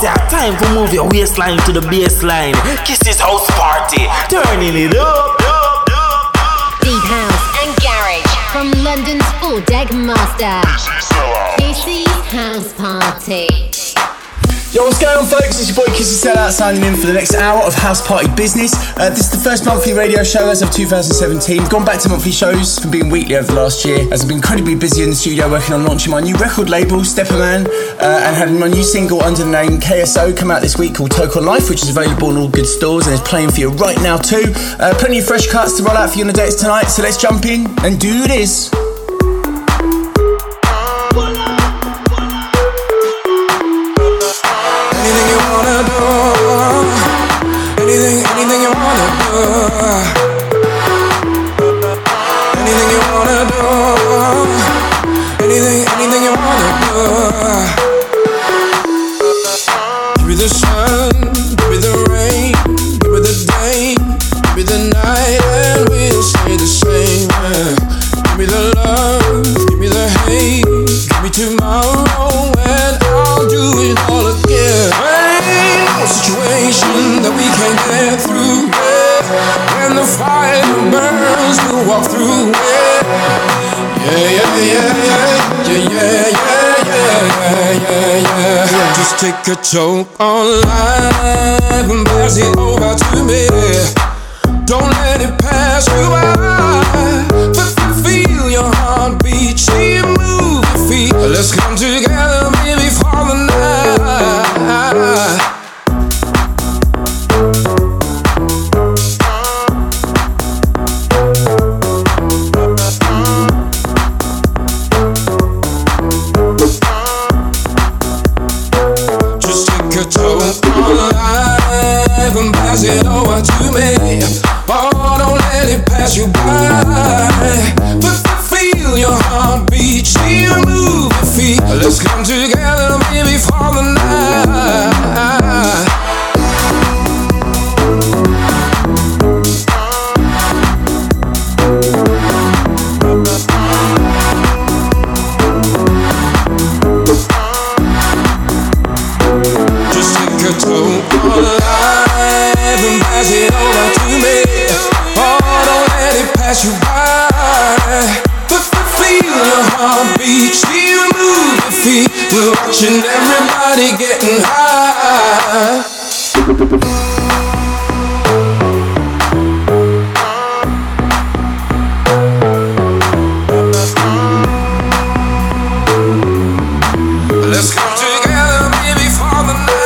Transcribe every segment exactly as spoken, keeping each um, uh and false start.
say time to move your waistline to the baseline. Kisses house party, turning it up. Deep house and garage from London's full deck master. This is House Party. Yo, what's going on, folks? It's your boy Kissy Sellout signing in for the next hour of House Party business. Uh, this is the first monthly radio show as of two thousand seventeen. Gone back to monthly shows from being weekly over the last year, as I've been incredibly busy in the studio working on launching my new record label, Stepperman, uh, and having my new single under the name K S O come out this week called Toke on Life, which is available in all good stores and is playing for you right now too. Uh, plenty of fresh cuts to roll out for you on the dates tonight, so let's jump in and do this. Anything you wanna do, anything, anything you wanna do, anything you wanna do, anything, anything you wanna do. Give me the sun, give me the rain, give me the day, give me the night, and we'll stay the same. Give me the love, give me the hate, give me tomorrow, and I'll do it all again. Ain't no situation that we can't get through, yeah. When the fire burns, we'll walk through, yeah. Yeah, yeah, yeah, yeah, yeah, yeah, yeah, yeah, yeah, yeah. Just take a choke on life and pass it over to me. Don't let it pass you by, but feel your heartbeat, see you move your feet. Let's come together, baby, for the night. Just take a toke on life and pass it over to me. Oh, don't let it pass you by, but feel your heartbeat, see you move your feet. Let's come together, baby, for the night. Just take a toke on life and pass it over to me. Oh, don't let it pass you by, but feel your heartbeat, see you move your feet. We're watching everybody getting high. Let's come together, baby, for the night.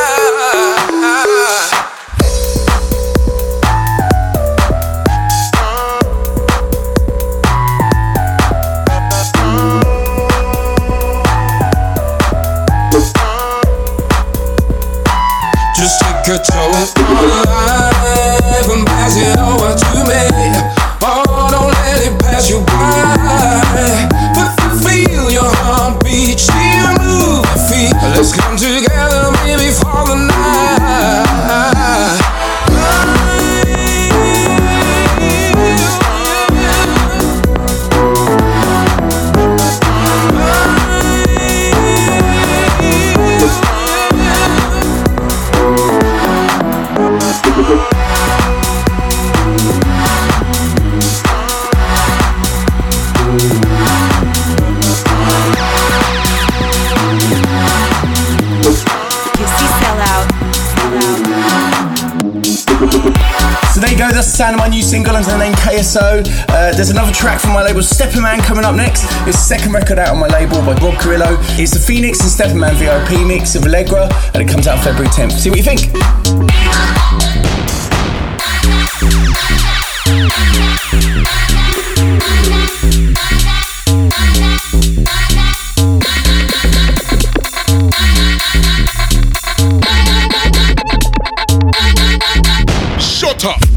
Just take a toke on life and pass it over to me. Oh, don't let it pass you by, but feel your heartbeat, see you move your feet. Let's come together, baby, for the night. So there you go, that's the sound of my new single under the name K S O. Uh, there's another track from my label Stepperman coming up next. It's the second record out on my label by Rob Carrillo. It's the Phoenix and Stepperman V I P mix of Allegra, and it comes out on February tenth. See what you think. Shut up!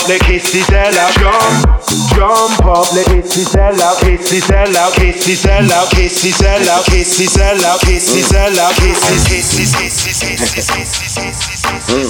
up, let kiss the sell out. Jump, jump up, let kiss the sell out. Kiss the sell out, kiss the sell out, kiss the sell out, kiss the sell out, kiss the sell out, kiss the kiss the kiss the kiss the kiss the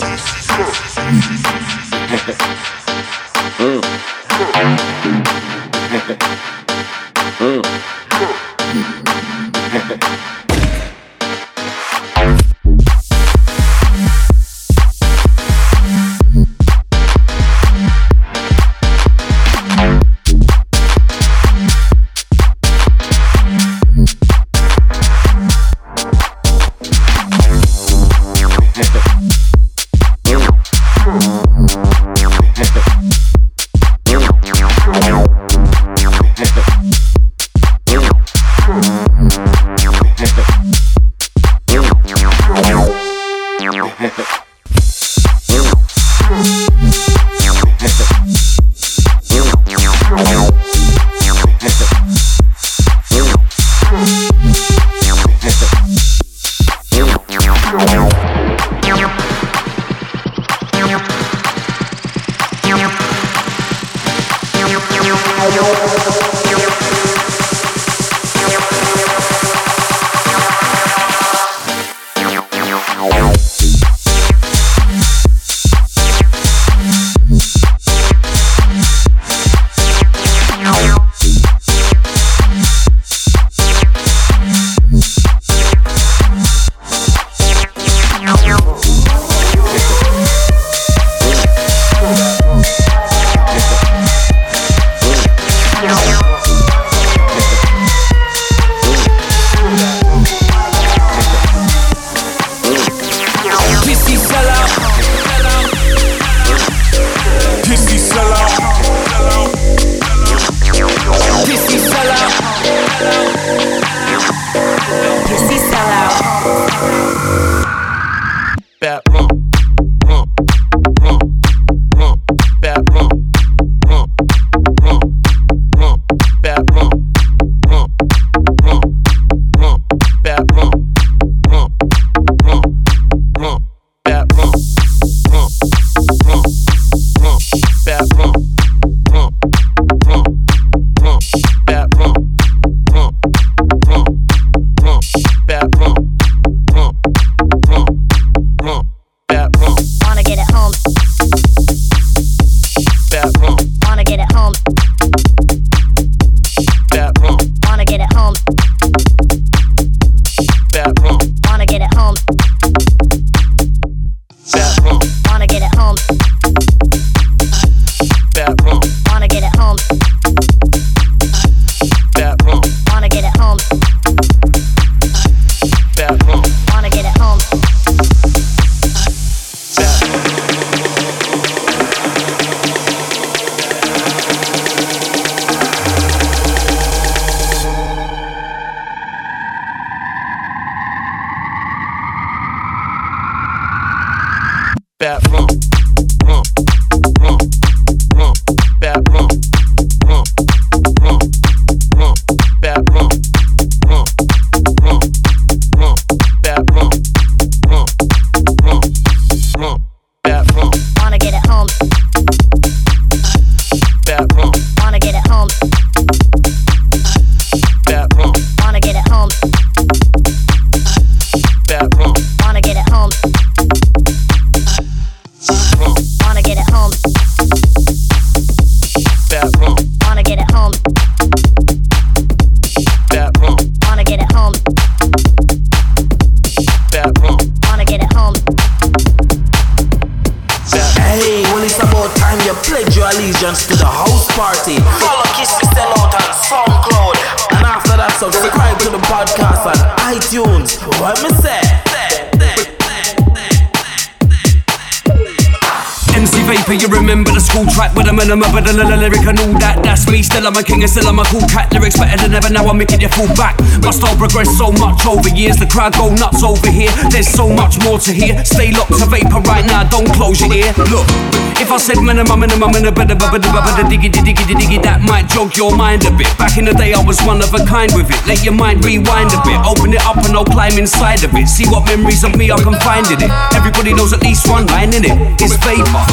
But the lyric and all that, that's me. Still I'm a king and still I'm a cool cat. Lyrics better than ever, now I'm making you fall back. My style progressed so much over years. The crowd go nuts over here. There's so much more to hear. Stay locked to vapor right now, don't close your ear. Look, if I said minimum, minimum, minimum, diggy, diggy, diggy, diggy, that might jog your mind a bit. Back in the day I was one of a kind with it. Let your mind rewind a bit. Open it up and I'll climb inside of it. See what memories of me I can find in it. Everybody knows at least one line in it. It's vapor. It's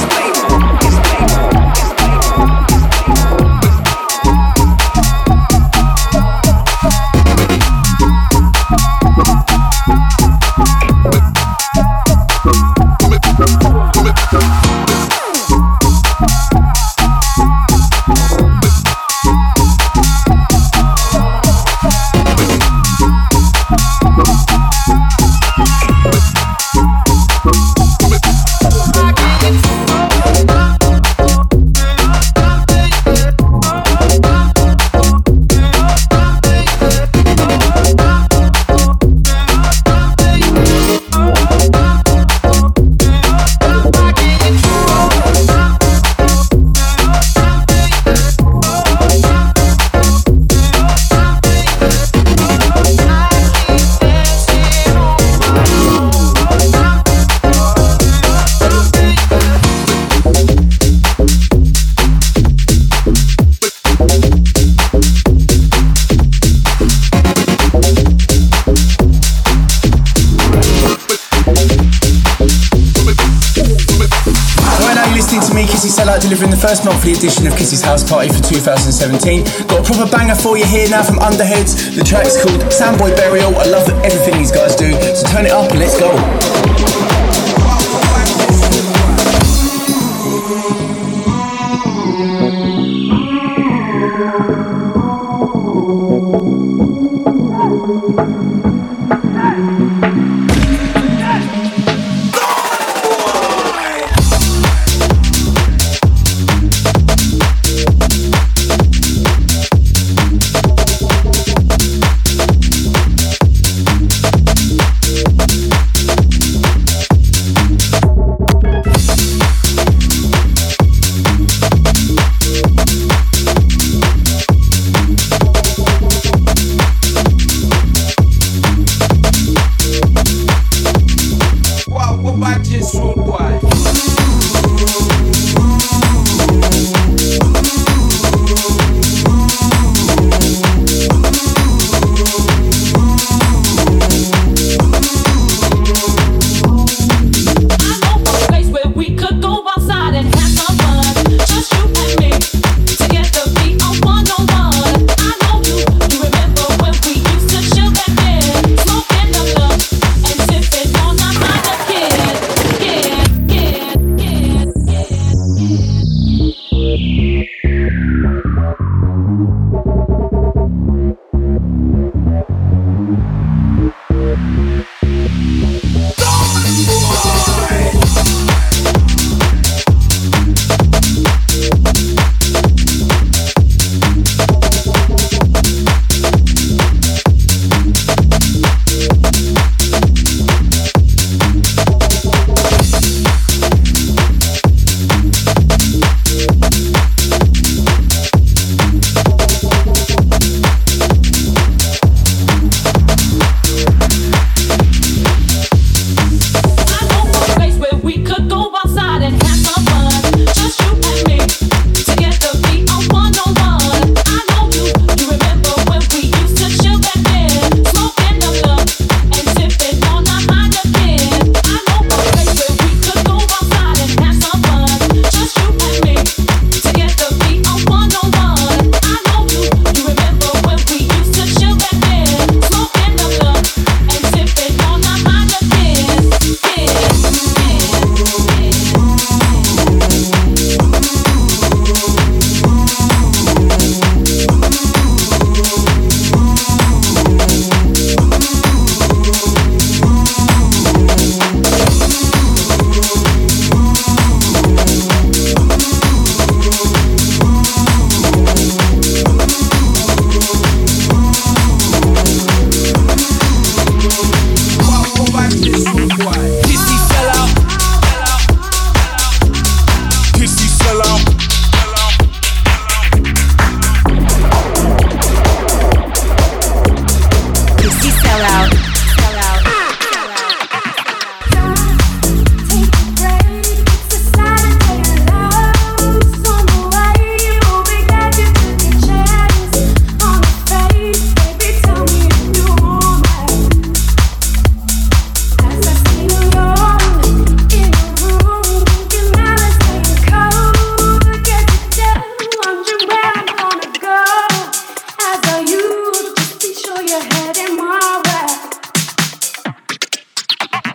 Delivering the first monthly edition of Kissy's House Party for two thousand seventeen. Got a proper banger for you here now from Underheads. The track's called Soundboy Burial. I love everything these guys do, so turn it up and let's go.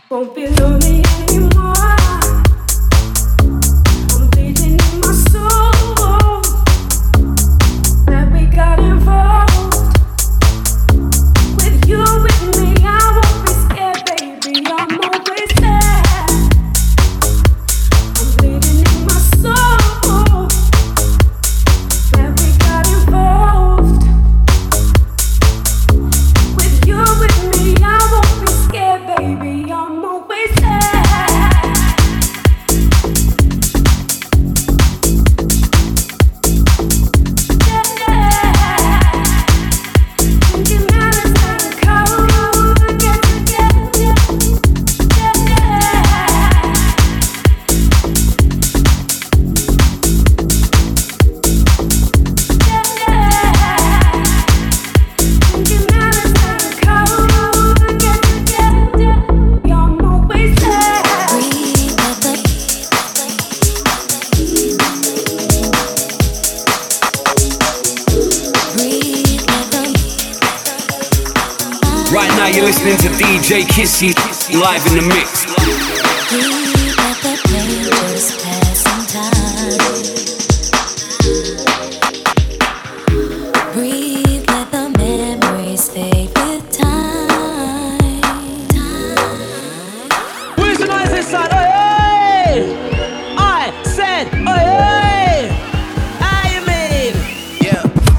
Won't be lonely anymore. I'm bleeding in my soul that we got involved. With you with me, I won't be scared, baby. I'm always there. I'm bleeding in my soul that we got involved. With you with me, I won't be scared, baby. I'm always there. Right now you're listening to D J Kissy live in the mix. Breathe, let the pain just pass in time. Breathe, let the memories fade with time. Where's the noise inside? Hey! I said, hey! I mean, yeah.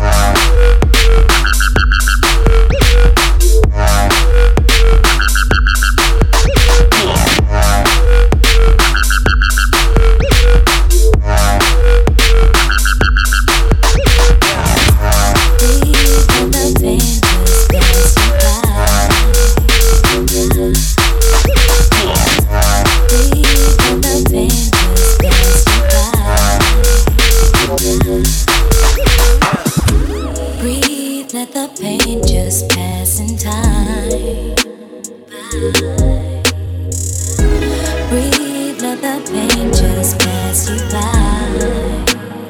Breathe, let the pain just pass in time. Breathe, let the pain just pass you by.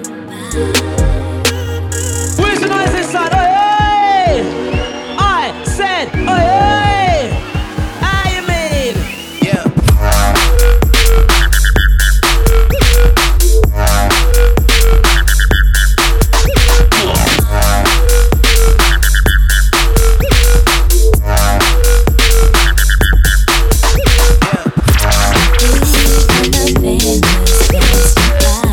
Where's the noise inside? Hey! I said, hey! I mean, yeah. Breathe, let the pain just pass you by.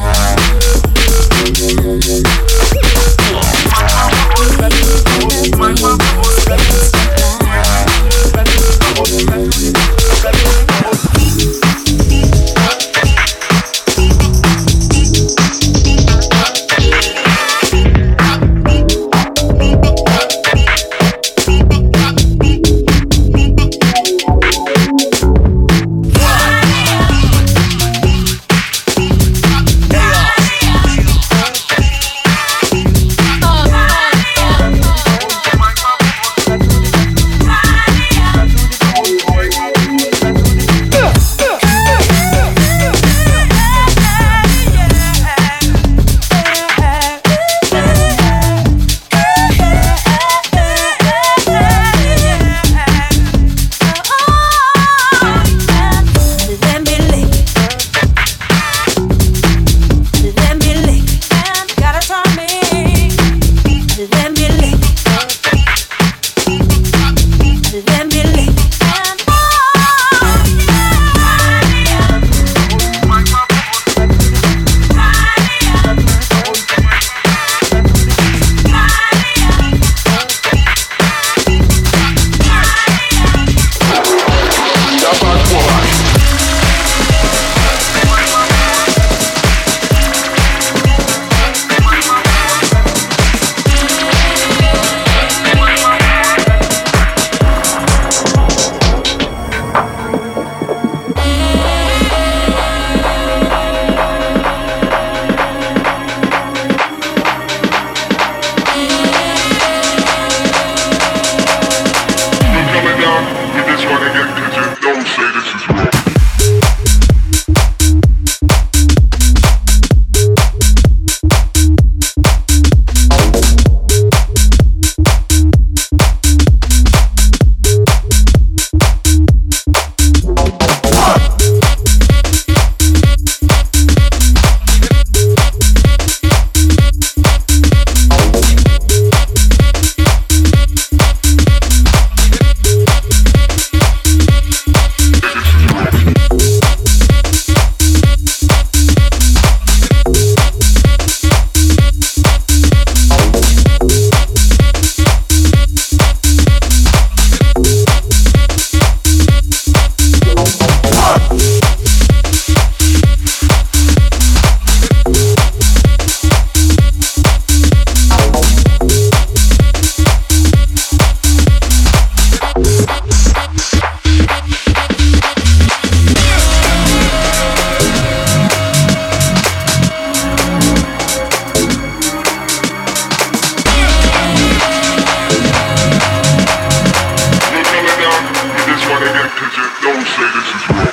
attention, don't say this is wrong.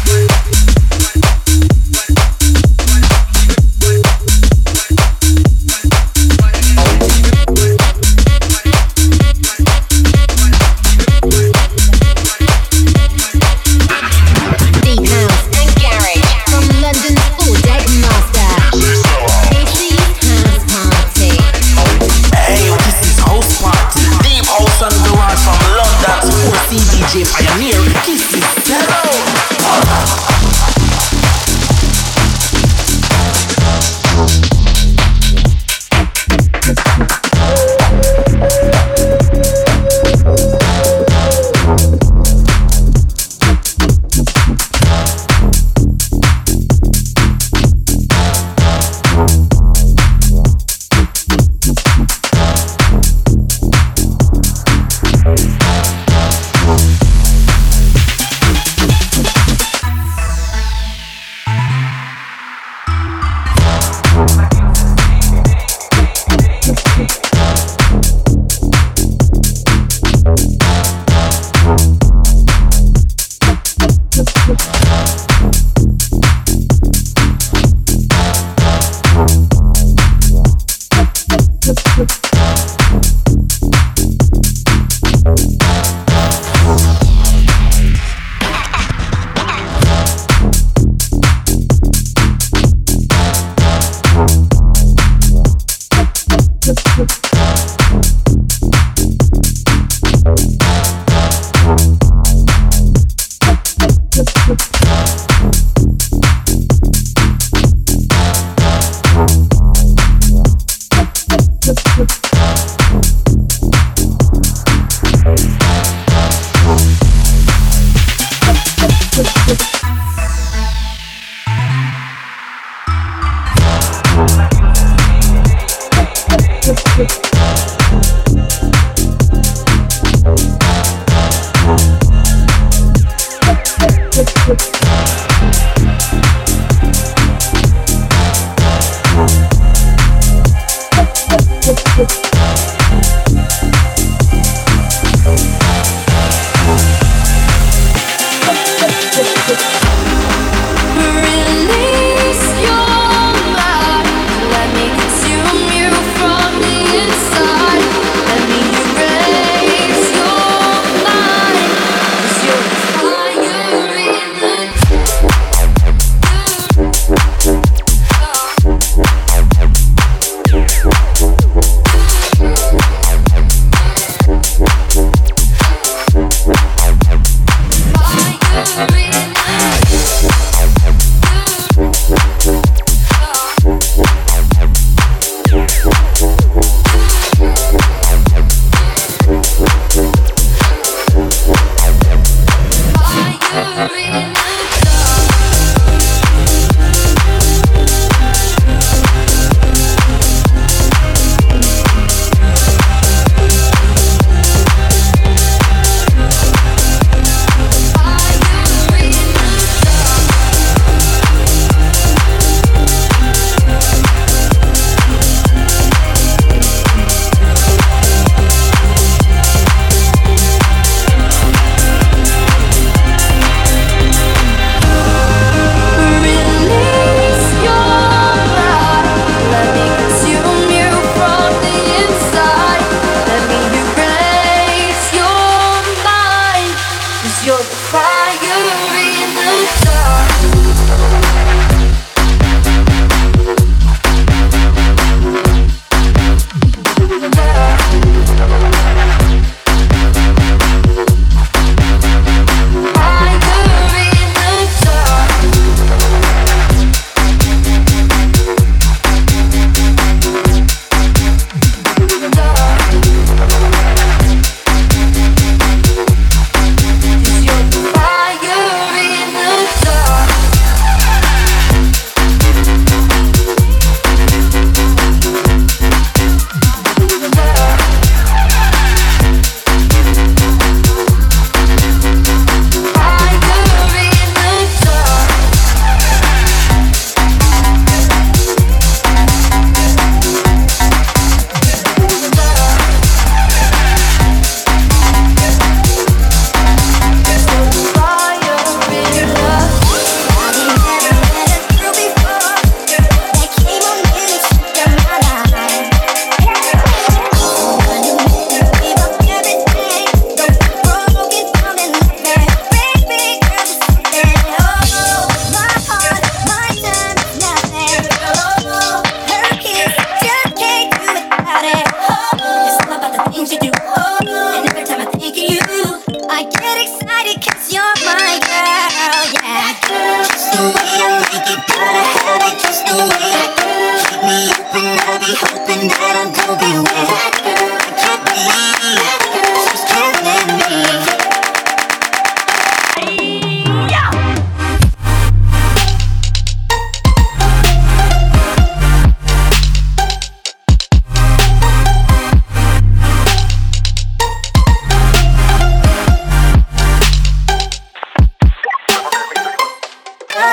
D J Pioneer, Kiss it, hello.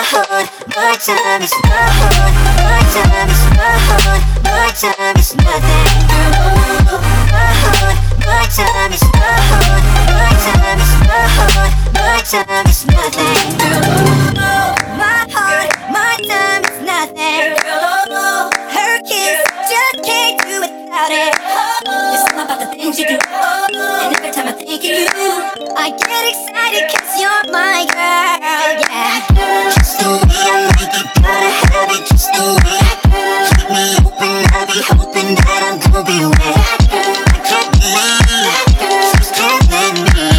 hood. My time is my hood. My time is my hood. My time is nothing. My hood. My time is my hood. My time is my hood. My time is nothing. My heart, my time is nothing. Her kiss just can't do without it. There's something about the things you do, and every time I think of you, I get excited 'cause you're my girl, yeah. Just the way I like it, gotta have it just the way. Keep me open, I'll be hoping that I'm gonna be wet. I can't believe she's killing me.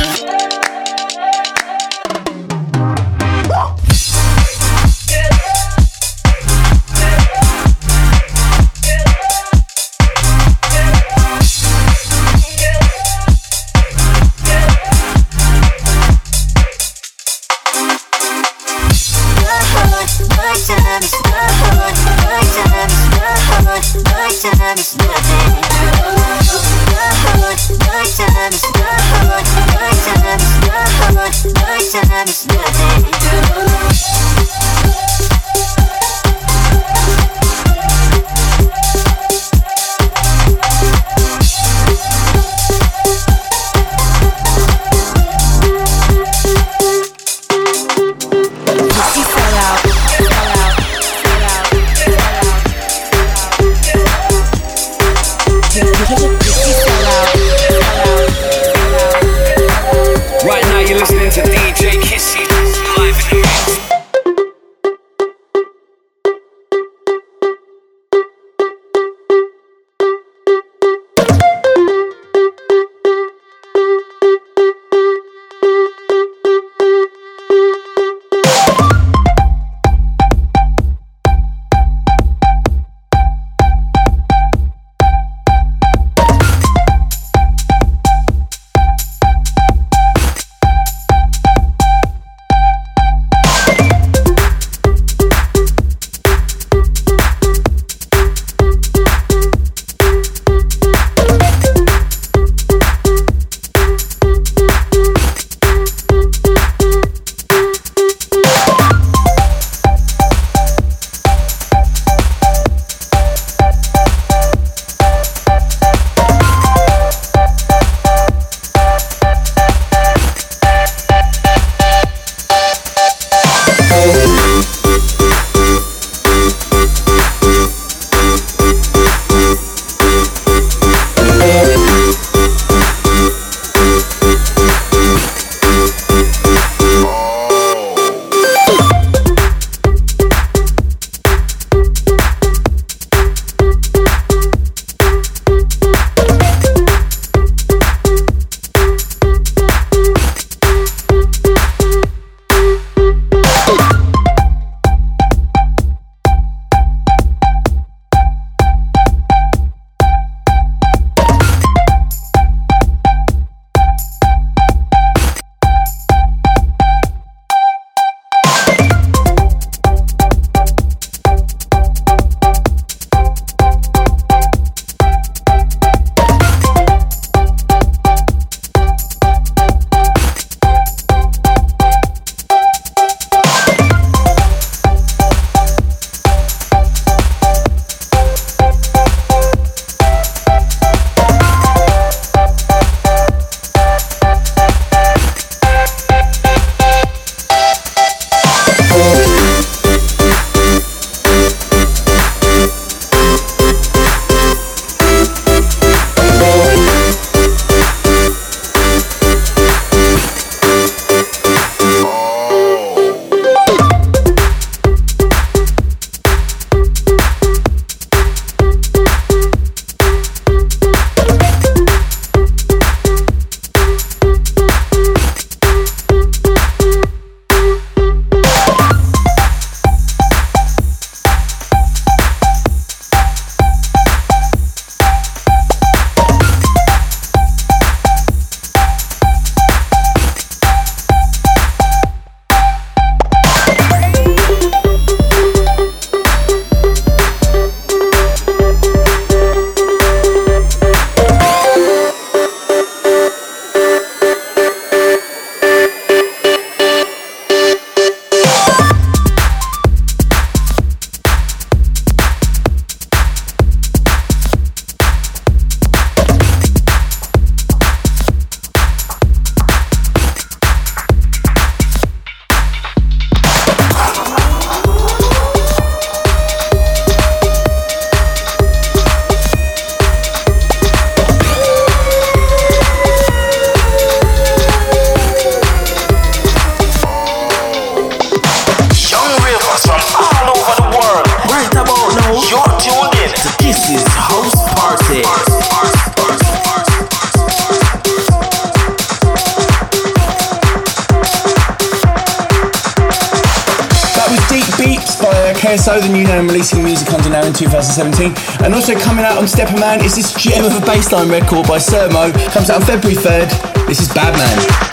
My time is my hood. My time is my hood. My time is nothing. My hood. My time is my hood. My time is my hood. My time is nothing. Right now you're listening to D J Kissy live in the mix. week, Beeps by uh, K S O, the new name releasing music under now in two thousand seventeen. And also coming out on Stepperman is this gem of a bassline record by Sermo. Comes out on February third. This is Bad Man.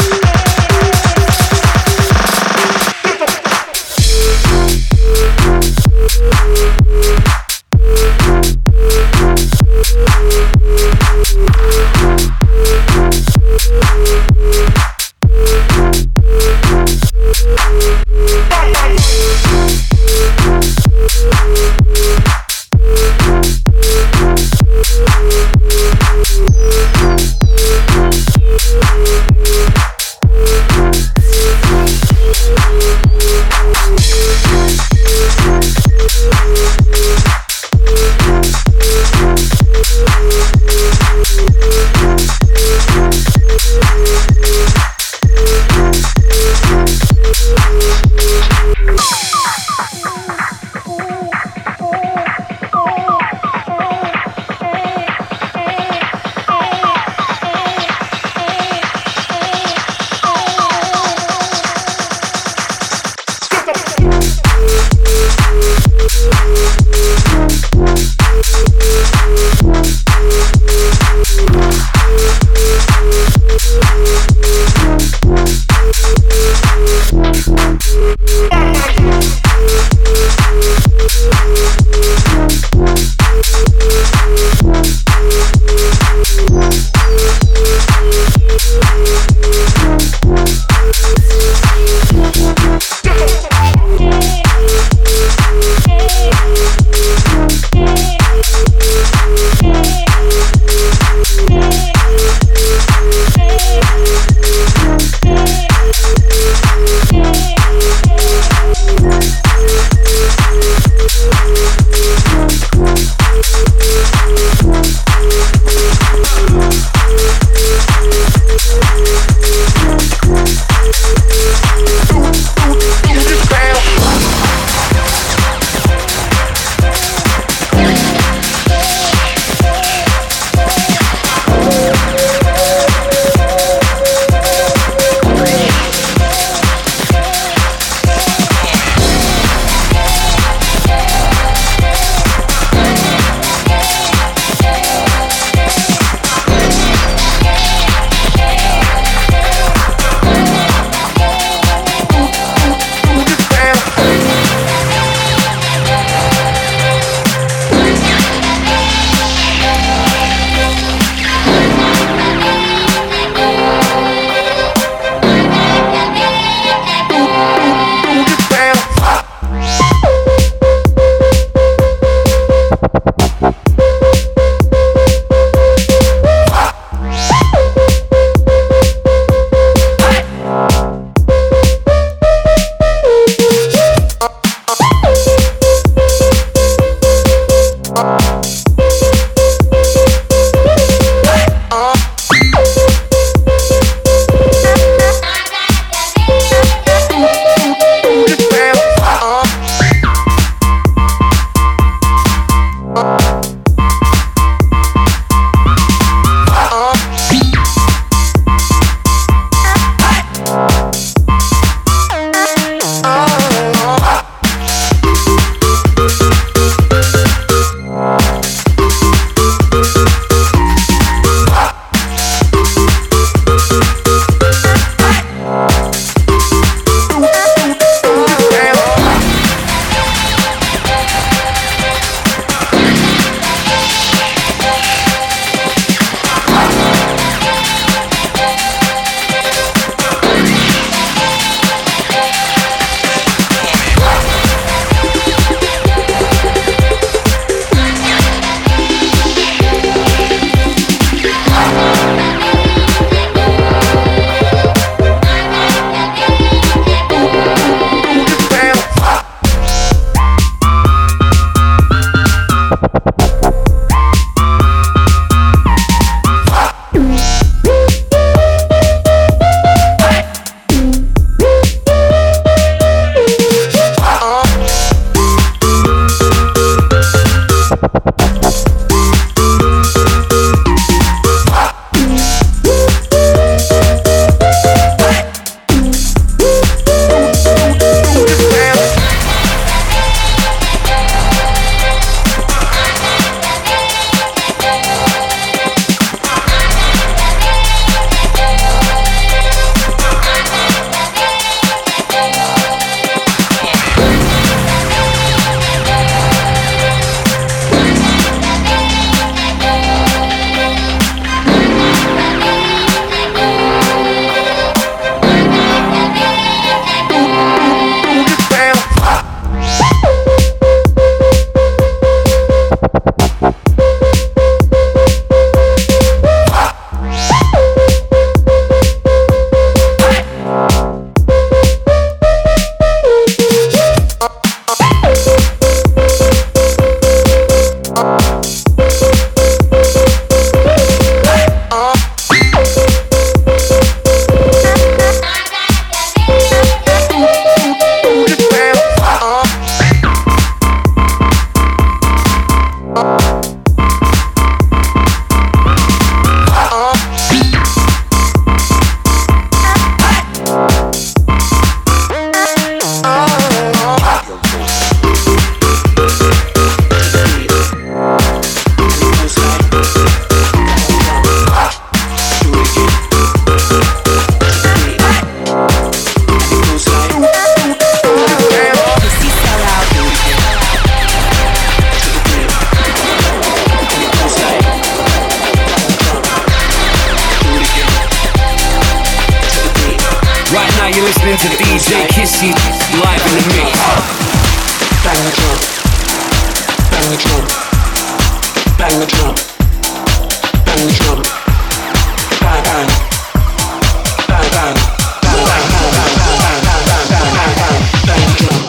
to D J Kissy live in the mix. Bang the drum, bang the drum, bang the drum, bang the drum, bang bang, bang bang, bang bang, bang bang, bang bang, bang bang, bang bang, bang the drum.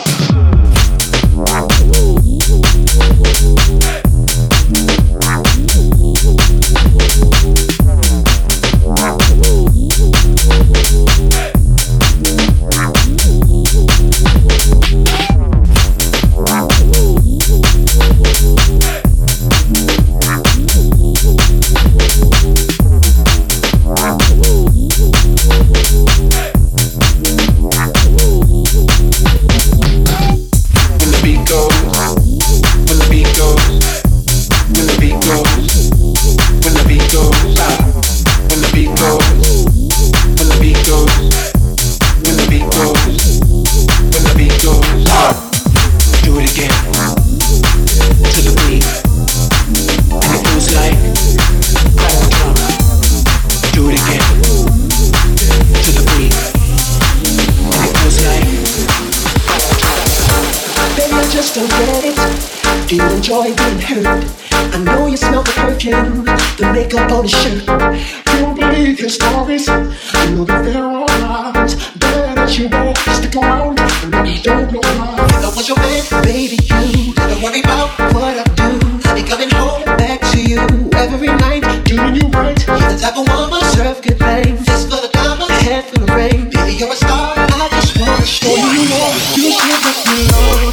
Enjoy being hurt. I know you smell the perfume, the makeup on the shirt. You won't believe your stories. I know that there are lies. Better that you won't stick around and that you don't know why. If I was your man, baby, you don't worry about what I do. I'll be coming home back to you every night, doing you right. You're the type of woman serve good things. Just for the diamond, head full of rain. Baby, you're a star. I just wanna show you more. You should let me love.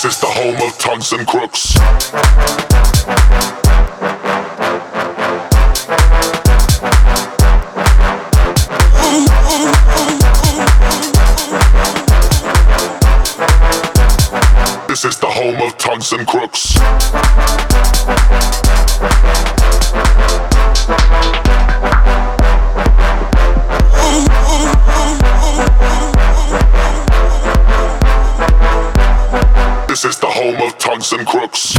This is the home of tongues and crooks. This is the home of tongues and crooks. This is the home of tongues and crooks.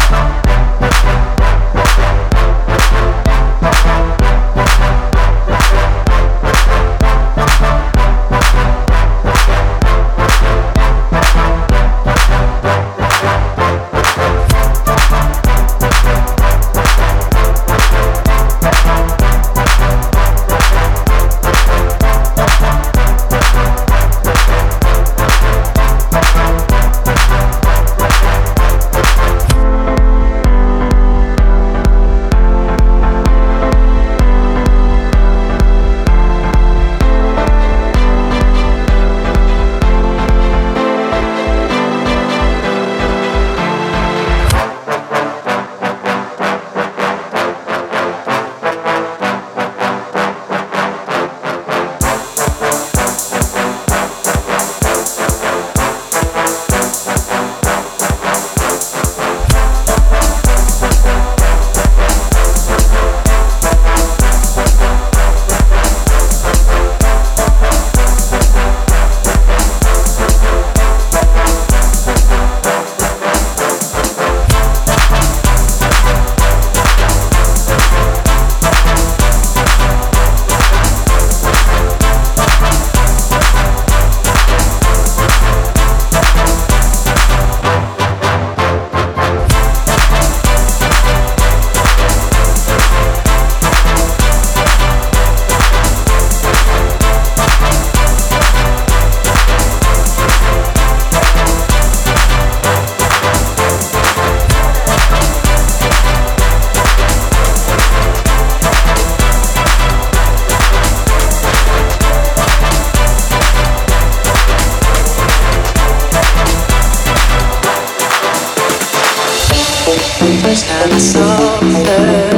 First time I saw her,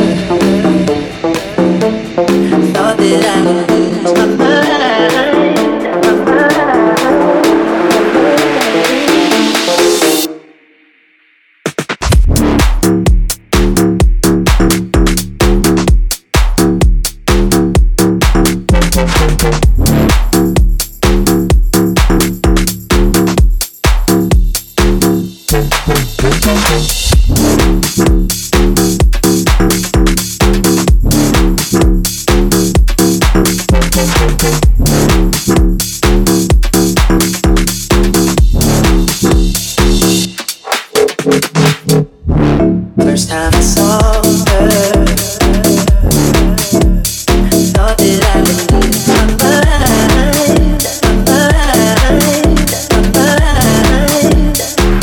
thought that I would lose my mind, my mind. First time I saw her, thought that I would lose my mind, my mind, my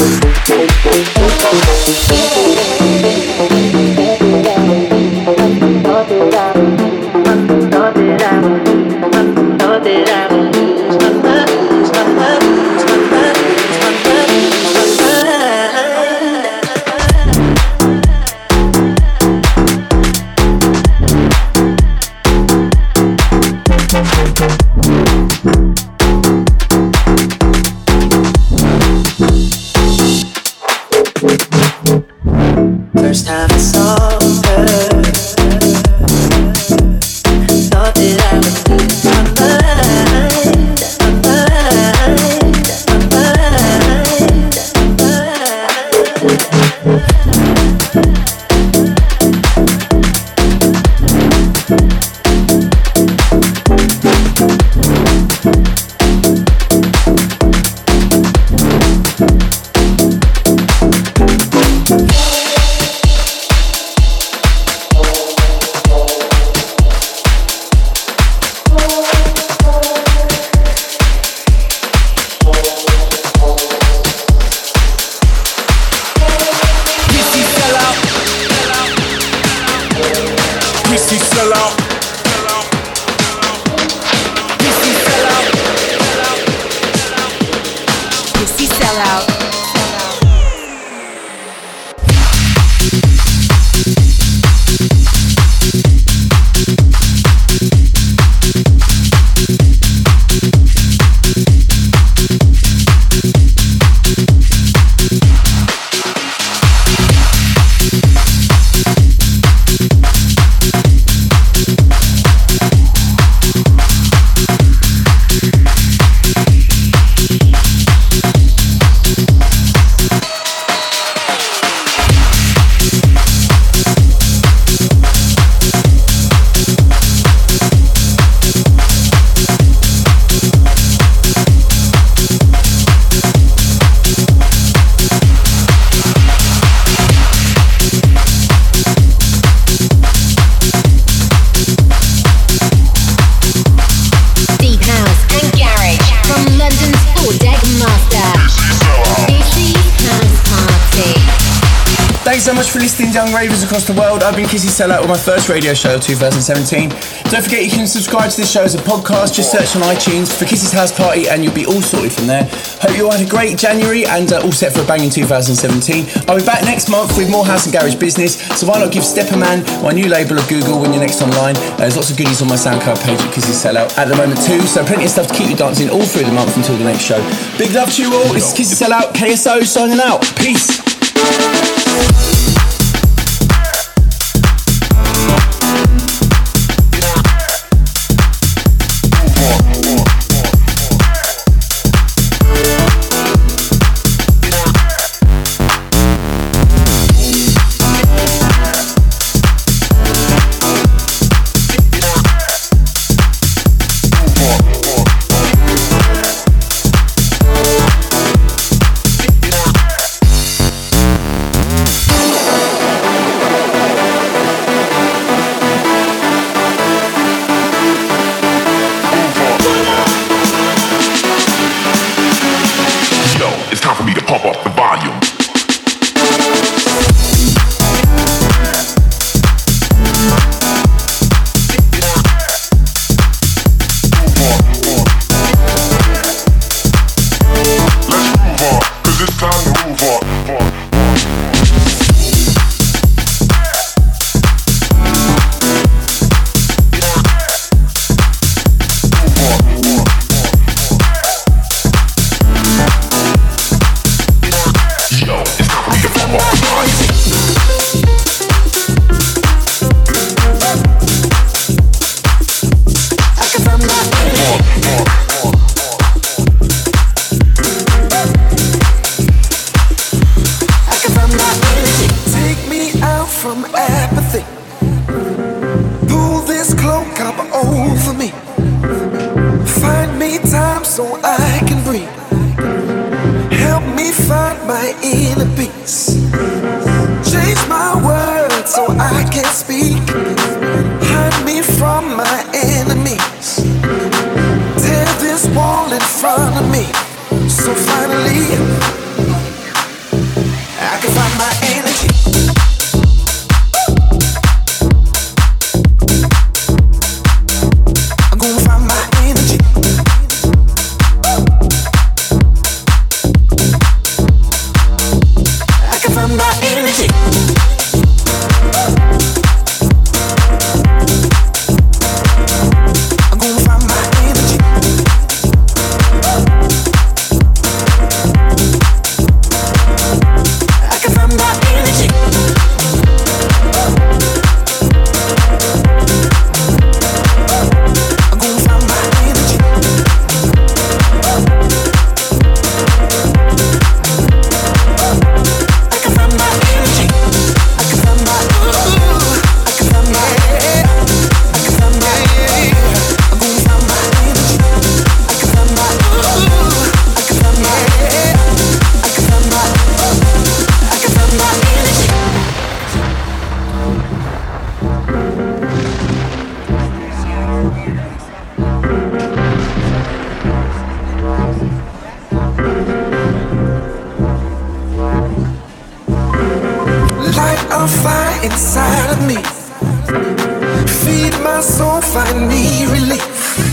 First time I saw her, thought that I would lose my mind, my mind, my mind. Thanks so much for listening, young ravers across the world. I've been Kissy Sellout with my first radio show of two thousand seventeen. Don't forget you can subscribe to this show as a podcast. Just search on iTunes for Kissy's House Party and you'll be all sorted from there. Hope you all had a great January and uh, all set for a banging two thousand seventeen. I'll be back next month with more house and garage business, so why not give Stepperman, my new label, a Google when you're next online. Uh, there's lots of goodies on my SoundCloud page at Kissy Sellout at the moment too, so plenty of stuff to keep you dancing all through the month until the next show. Big love to you all. This is Kissy Sellout, K S O signing out. Peace.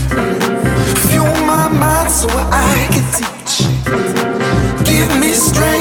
so I can teach. Give me strength.